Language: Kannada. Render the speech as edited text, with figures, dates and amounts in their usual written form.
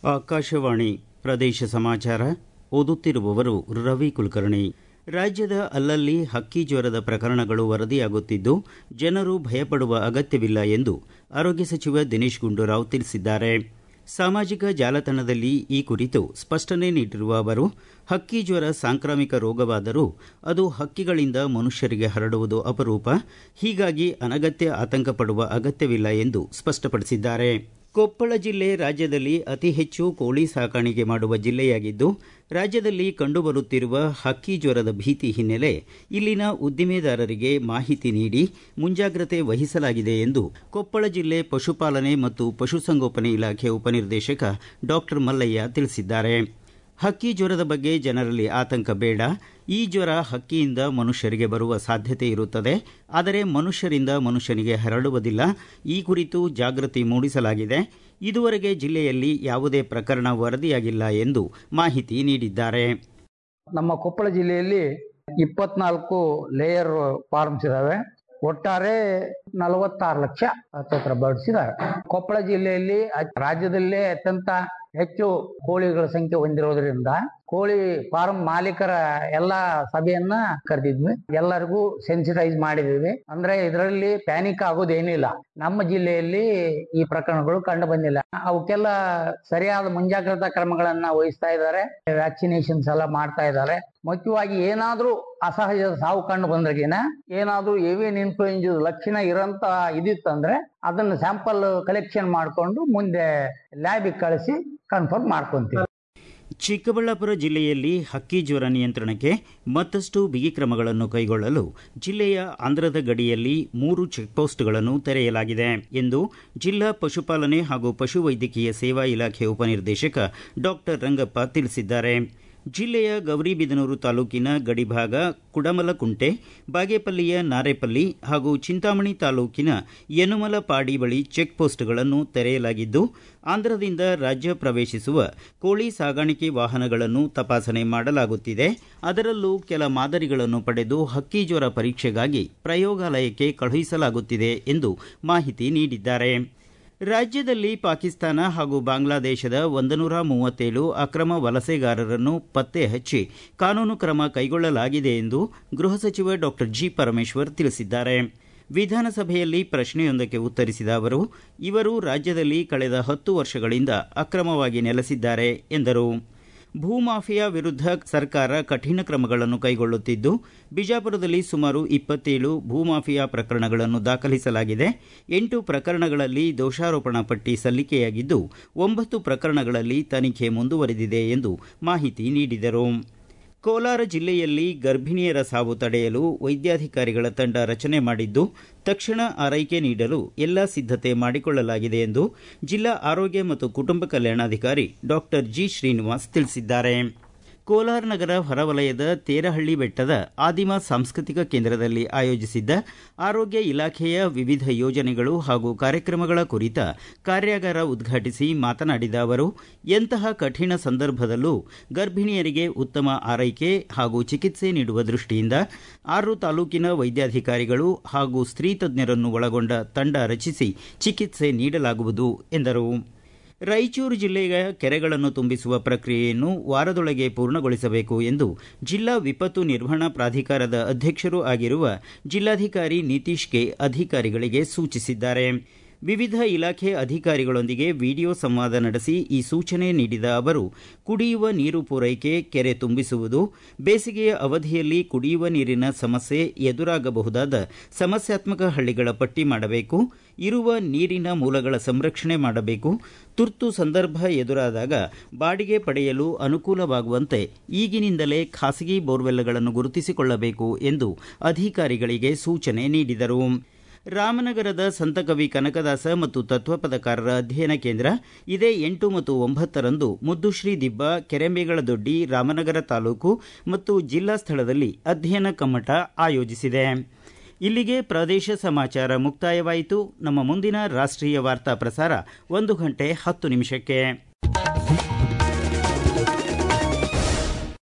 ಆಕಾಶವಾಣಿ ಪ್ರದೇಶ ಸಮಾಚಾರ ಓದುತ್ತಿರುವವರು ರವಿ ಕುಲಕರ್ಣಿ. ರಾಜ್ಯದ ಅಲ್ಲಲ್ಲಿ ಹಕ್ಕಿ ಜ್ವರದ ಪ್ರಕರಣಗಳು ವರದಿಯಾಗುತ್ತಿದ್ದು, ಜನರು ಭಯಪಡುವ ಅಗತ್ಯವಿಲ್ಲ ಎಂದು ಆರೋಗ್ಯ ಸಚಿವ ದಿನೇಶ್ ಗುಂಡೂರಾವ್ ತಿಳಿಸಿದ್ದಾರೆ. ಸಾಮಾಜಿಕ ಜಾಲತಾಣದಲ್ಲಿ ಈ ಕುರಿತು ಸ್ಪಷ್ಟನೆ ನೀಡಿರುವ ಅವರು, ಹಕ್ಕಿ ಜ್ವರ ಸಾಂಕ್ರಾಮಿಕ ರೋಗವಾದರೂ ಅದು ಹಕ್ಕಿಗಳಿಂದ ಮನುಷ್ಯರಿಗೆ ಹರಡುವುದು ಅಪರೂಪ, ಹೀಗಾಗಿ ಅನಗತ್ಯ ಆತಂಕ ಪಡುವ ಅಗತ್ಯವಿಲ್ಲ ಎಂದು ಸ್ಪಷ್ಟಪಡಿಸಿದ್ದಾರೆ. ಕೊಪ್ಪಳ ಜಿಲ್ಲೆ ರಾಜ್ಯದಲ್ಲಿ ಅತಿ ಹೆಚ್ಚು ಕೋಳಿ ಸಾಕಾಣಿಕೆ ಮಾಡುವ ಜಿಲ್ಲೆಯಾಗಿದ್ದು, ರಾಜ್ಯದಲ್ಲಿ ಕಂಡುಬರುತ್ತಿರುವ ಹಕ್ಕಿ ಜ್ವರದ ಭೀತಿ ಹಿನ್ನೆಲೆ ಇಲ್ಲಿನ ಉದ್ದಿಮೆದಾರರಿಗೆ ಮಾಹಿತಿ ನೀಡಿ ಮುಂಜಾಗ್ರತೆ ವಹಿಸಲಾಗಿದೆ ಎಂದು ಕೊಪ್ಪಳ ಜಿಲ್ಲೆ ಪಶುಪಾಲನೆ ಮತ್ತು ಪಶುಸಂಗೋಪನೆ ಇಲಾಖೆ ಉಪನಿರ್ದೇಶಕ ಡಾಕ್ಟರ್ ಮಲ್ಲಯ್ಯ ತಿಳಿಸಿದ್ದಾರೆ. ಹಕ್ಕಿ ಜ್ವರದ ಬಗ್ಗೆ ಜನರಲ್ಲಿ ಆತಂಕ ಬೇಡ. ಈ ಜ್ವರ ಹಕ್ಕಿಯಿಂದ ಮನುಷ್ಯರಿಗೆ ಬರುವ ಸಾಧ್ಯತೆ ಇರುತ್ತದೆ, ಆದರೆ ಮನುಷ್ಯರಿಂದ ಮನುಷ್ಯನಿಗೆ ಹರಡುವುದಿಲ್ಲ. ಈ ಕುರಿತು ಜಾಗೃತಿ ಮೂಡಿಸಲಾಗಿದೆ. ಇದುವರೆಗೆ ಜಿಲ್ಲೆಯಲ್ಲಿ ಯಾವುದೇ ಪ್ರಕರಣ ವರದಿಯಾಗಿಲ್ಲ ಎಂದು ಮಾಹಿತಿ ನೀಡಿದ್ದಾರೆ. ನಮ್ಮ ಕೊಪ್ಪಳ ಜಿಲ್ಲೆಯಲ್ಲಿ 24 ಲೇಯರ್ ಫಾರ್ಮ್ಸ್ ಇದಾವೆ. ಒಟ್ಟಾರೆ 46 ಲಕ್ಷ ಹತ್ತಿರ ಬರ್ಡ್ಸ್ ಇದಾವೆ. ಕೊಪ್ಪಳ ಜಿಲ್ಲೆಯಲ್ಲಿ ರಾಜ್ಯದಲ್ಲೇ ಅತ್ಯಂತ ಹೆಚ್ಚು ಕೋಳಿಗಳ ಸಂಖ್ಯೆ ಹೊಂದಿರೋದ್ರಿಂದ ಕೋಳಿ ಫಾರ್ಮ್ ಮಾಲೀಕರ ಎಲ್ಲಾ ಸಭೆಯನ್ನ ಕರೆದಿದ್ವಿ. ಎಲ್ಲರಿಗೂ ಸೆನ್ಸಿಟೈಸ್ ಮಾಡಿದ್ವಿ. ಅಂದ್ರೆ ಇದರಲ್ಲಿ ಪ್ಯಾನಿಕ್ ಆಗೋದೇನಿಲ್ಲ. ನಮ್ಮ ಜಿಲ್ಲೆಯಲ್ಲಿ ಈ ಪ್ರಕರಣಗಳು ಕಂಡು ಬಂದಿಲ್ಲ. ಅವಕ್ಕೆಲ್ಲ ಸರಿಯಾದ ಮುಂಜಾಗ್ರತಾ ಕ್ರಮಗಳನ್ನ ವಹಿಸ್ತಾ ಇದ್ದಾರೆ. ವ್ಯಾಕ್ಸಿನೇಷನ್ಸ್ ಎಲ್ಲ ಮಾಡ್ತಾ ಇದ್ದಾರೆ. ಮುಖ್ಯವಾಗಿ ಏನಾದ್ರೂ ಅಸಹಜ ಸಾವು ಕಂಡು ಬಂದ್ರಗಿನ ಏನಾದ್ರೂ ಏವಿಯನ್ ಇನ್ಫ್ಲೂಯೆನ್ಸಾ ಲಕ್ಷಣ ಇರೋಂತ ಇದಿತ್ತಂದ್ರೆ ಅದನ್ನ ಸ್ಯಾಂಪಲ್ ಕಲೆಕ್ಷನ್ ಮಾಡಿಕೊಂಡು ಮುಂದೆ ಲ್ಯಾಬಿಗೆ ಕಳಿಸಿ ಕನ್ಫರ್ಮ್ ಮಾಡ್ಕೊಂತೀವಿ. ಚಿಕ್ಕಬಳ್ಳಾಪುರ ಜಿಲ್ಲೆಯಲ್ಲಿ ಹಕ್ಕಿ ಜ್ವರ ನಿಯಂತ್ರಣಕ್ಕೆ ಮತ್ತಷ್ಟು ಬಿಗಿ ಕ್ರಮಗಳನ್ನು ಕೈಗೊಳ್ಳಲು ಜಿಲ್ಲೆಯ ಆಂಧ್ರದ ಗಡಿಯಲ್ಲಿ 3 ಚೆಕ್ಪೋಸ್ಟ್ಗಳನ್ನು ತೆರೆಯಲಾಗಿದೆ ಎಂದು ಜಿಲ್ಲಾ ಪಶುಪಾಲನೆ ಹಾಗೂ ಪಶುವೈದ್ಯಕೀಯ ಸೇವಾ ಇಲಾಖೆ ಉಪನಿರ್ದೇಶಕ ಡಾಕ್ಟರ್ ರಂಗಪ್ಪ ತಿಳಿಸಿದ್ದಾರೆ. ಜಿಲ್ಲೆಯ ಗೌರಿಬಿದನೂರು ತಾಲೂಕಿನ ಗಡಿಭಾಗ ಕುಡಮಲಕುಂಟೆ, ಬಾಗೇಪಲ್ಲಿಯ ನಾರೇಪಲ್ಲಿ ಹಾಗೂ ಚಿಂತಾಮಣಿ ತಾಲೂಕಿನ ಯನುಮಲಪಾಡಿ ಬಳಿ ಚೆಕ್ಪೋಸ್ಟ್ಗಳನ್ನು ತೆರೆಯಲಾಗಿದ್ದು, ಆಂಧ್ರದಿಂದ ರಾಜ್ಯ ಪ್ರವೇಶಿಸುವ ಕೋಳಿ ಸಾಗಾಣಿಕೆ ವಾಹನಗಳನ್ನು ತಪಾಸಣೆ ಮಾಡಲಾಗುತ್ತಿದೆ. ಅದರಲ್ಲೂ ಕೆಲ ಮಾದರಿಗಳನ್ನು ಪಡೆದು ಹಕ್ಕಿ ಜ್ವರ ಪರೀಕ್ಷೆಗಾಗಿ ಪ್ರಯೋಗಾಲಯಕ್ಕೆ ಕಳುಹಿಸಲಾಗುತ್ತಿದೆ ಎಂದು ಮಾಹಿತಿ ನೀಡಿದ್ದಾರೆ. ರಾಜ್ಯದಲ್ಲಿ ಪಾಕಿಸ್ತಾನ ಹಾಗೂ ಬಾಂಗ್ಲಾದೇಶದ 137 ಅಕ್ರಮ ವಲಸೆಗಾರರನ್ನು ಪತ್ತೆ ಹಚ್ಚಿ ಕಾನೂನು ಕ್ರಮ ಕೈಗೊಳ್ಳಲಾಗಿದೆ ಎಂದು ಗೃಹ ಸಚಿವ ಡಾಕ್ಟರ್ ಜಿ. ಪರಮೇಶ್ವರ್ ತಿಳಿಸಿದ್ದಾರೆ. ವಿಧಾನಸಭೆಯಲ್ಲಿ ಪ್ರಶ್ನೆಯೊಂದಕ್ಕೆ ಉತ್ತರಿಸಿದ ಅವರು, ಇವರು ರಾಜ್ಯದಲ್ಲಿ ಕಳೆದ 10 ವರ್ಷಗಳಿಂದ ಅಕ್ರಮವಾಗಿ ನೆಲೆಸಿದ್ದಾರೆ ಎಂದರು. ಭೂಮಾಫಿಯಾ ವಿರುದ್ಧ ಸರ್ಕಾರ ಕಠಿಣ ಕ್ರಮಗಳನ್ನು ಕೈಗೊಳ್ಳುತ್ತಿದ್ದು, ಬಿಜಾಪುರದಲ್ಲಿ ಸುಮಾರು 27 ಭೂಮಾಫಿಯಾ ಪ್ರಕರಣಗಳನ್ನು ದಾಖಲಿಸಲಾಗಿದೆ. 8 ಪ್ರಕರಣಗಳಲ್ಲಿ ದೋಷಾರೋಪಣಾ ಪಟ್ಟಿ ಸಲ್ಲಿಕೆಯಾಗಿದ್ದು, 9 ಪ್ರಕರಣಗಳಲ್ಲಿ ತನಿಖೆ ಮುಂದುವರೆದಿದೆ ಎಂದು ಮಾಹಿತಿ ನೀಡಿದರು. ಕೋಲಾರ ಜಿಲ್ಲೆಯಲ್ಲಿ ಗರ್ಭಿಣಿಯರ ಸಾವು ತಡೆಯಲು ವೈದ್ಯಾಧಿಕಾರಿಗಳ ತಂಡ ರಚನೆ ಮಾಡಿದ್ದು, ತಕ್ಷಣ ಆರೈಕೆ ನೀಡಲು ಎಲ್ಲ ಸಿದ್ಧತೆ ಮಾಡಿಕೊಳ್ಳಲಾಗಿದೆ ಎಂದು ಜಿಲ್ಲಾ ಆರೋಗ್ಯ ಮತ್ತು ಕುಟುಂಬ ಕಲ್ಯಾಣಾಧಿಕಾರಿ ಡಾಕ್ಟರ್ ಜಿ. ಶ್ರೀನಿವಾಸ್ ತಿಳಿಸಿದ್ದಾರೆ. ಕೋಲಾರ ನಗರ ಹೊರವಲಯದ ತೇರಹಳ್ಳಿ ಬೆಟ್ಟದ ಆದಿಮ ಸಾಂಸ್ಕೃತಿಕ ಕೇಂದ್ರದಲ್ಲಿ ಆಯೋಜಿಸಿದ್ದ ಆರೋಗ್ಯ ಇಲಾಖೆಯ ವಿವಿಧ ಯೋಜನೆಗಳು ಹಾಗೂ ಕಾರ್ಯಕ್ರಮಗಳ ಕುರಿತ ಕಾರ್ಯಾಗಾರ ಉದ್ಘಾಟಿಸಿ ಮಾತನಾಡಿದ ಅವರು, ಎಂತಹ ಕಠಿಣ ಸಂದರ್ಭದಲ್ಲೂ ಗರ್ಭಿಣಿಯರಿಗೆ ಉತ್ತಮ ಆರೈಕೆ ಹಾಗೂ ಚಿಕಿತ್ಸೆ ನೀಡುವ ದೃಷ್ಟಿಯಿಂದ 6 ತಾಲೂಕಿನ ವೈದ್ಯಾಧಿಕಾರಿಗಳು ಹಾಗೂ ಸ್ತ್ರೀ ತಜ್ಞರನ್ನು ಒಳಗೊಂಡ ತಂಡ ರಚಿಸಿ ಚಿಕಿತ್ಸೆ ನೀಡಲಾಗುವುದು ಎಂದರು. ರಾಯಚೂರು ಜಿಲ್ಲೆಯ ಕೆರೆಗಳನ್ನು ತುಂಬಿಸುವ ಪ್ರಕ್ರಿಯೆಯನ್ನು ವಾರದೊಳಗೆ ಪೂರ್ಣಗೊಳಿಸಬೇಕು ಎಂದು ಜಿಲ್ಲಾ ವಿಪತ್ತು ನಿರ್ವಹಣಾ ಪ್ರಾಧಿಕಾರದ ಅಧ್ಯಕ್ಷರೂ ಆಗಿರುವ ಜಿಲ್ಲಾಧಿಕಾರಿ ನಿತೀಶ್ ಕೆ ಅಧಿಕಾರಿಗಳಿಗೆ ಸೂಚಿಸಿದ್ದಾರೆ. ವಿವಿಧ ಇಲಾಖೆ ಅಧಿಕಾರಿಗಳೊಂದಿಗೆ ವಿಡಿಯೋ ಸಂವಾದ ನಡೆಸಿ ಈ ಸೂಚನೆ ನೀಡಿದ ಅವರು, ಕುಡಿಯುವ ನೀರು ಪೂರೈಕೆ, ಕೆರೆ ತುಂಬಿಸುವುದು, ಬೇಸಿಗೆಯ ಅವಧಿಯಲ್ಲಿ ಕುಡಿಯುವ ನೀರಿನ ಸಮಸ್ಯೆ ಎದುರಾಗಬಹುದಾದ ಸಮಸ್ಯಾತ್ಮಕ ಹಳ್ಳಿಗಳ ಪಟ್ಟಿ ಮಾಡಬೇಕು, ಇರುವ ನೀರಿನ ಮೂಲಗಳ ಸಂರಕ್ಷಣೆ ಮಾಡಬೇಕು, ತುರ್ತು ಸಂದರ್ಭ ಎದುರಾದಾಗ ಬಾಡಿಗೆ ಪಡೆಯಲು ಅನುಕೂಲವಾಗುವಂತೆ ಈಗಿನಿಂದಲೇ ಖಾಸಗಿ ಬೋರ್ವೆಲ್ಗಳನ್ನು ಗುರುತಿಸಿಕೊಳ್ಳಬೇಕು ಎಂದು ಅಧಿಕಾರಿಗಳಿಗೆ ಸೂಚನೆ ನೀಡಿದರು. ರಾಮನಗರದ ಸಂತಕವಿ ಕನಕದಾಸ ಮತ್ತು ತತ್ವಪದಕಾರರ ಅಧ್ಯಯನ ಕೇಂದ್ರ ಇದೇ 8 ಮತ್ತು 9ರಂದು ಮುದ್ದುಶ್ರೀ ದಿಬ್ಬ, ಕೆರೆಮೇಗಳದೊಡ್ಡಿ, ರಾಮನಗರ ತಾಲೂಕು ಮತ್ತು ಜಿಲ್ಲಾ ಸ್ಥಳದಲ್ಲಿ ಅಧ್ಯಯನ ಕಮ್ಮಟ ಆಯೋಜಿಸಿದೆ. ಇಲ್ಲಿಗೆ ಪ್ರದೇಶ ಸಮಾಚಾರ ಮುಕ್ತಾಯವಾಯಿತು. ನಮ್ಮ ಮುಂದಿನ ರಾಷ್ಟ್ರೀಯ ವಾರ್ತಾ ಪ್ರಸಾರ 1 ಗಂಟೆ 10 ನಿಮಿಷಕ್ಕೆ.